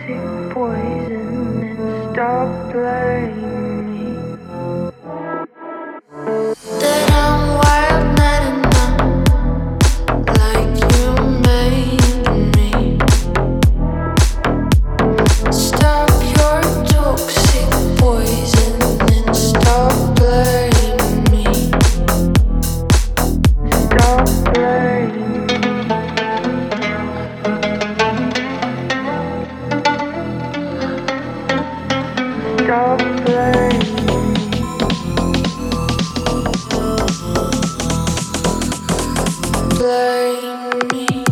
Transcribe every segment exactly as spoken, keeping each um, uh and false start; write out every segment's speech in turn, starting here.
poison and stop playing me. That I'm wild, not enough, like you made me. Stop your toxic poison and stop playing me. Stop playing me. Stop playing me. Playing me.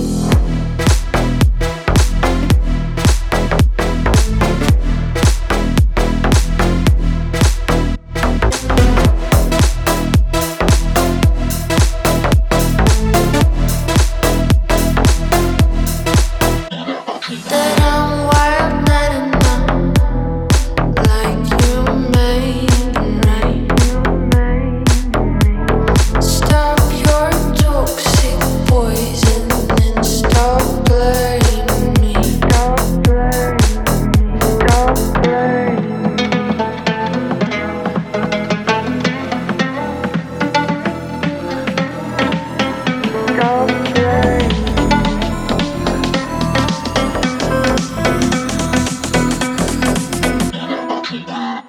That I'm wild, not enough, like you made me. Stop your toxic poison and stop playing me. Stop playing me. Stop playing me. Stop playing. Stop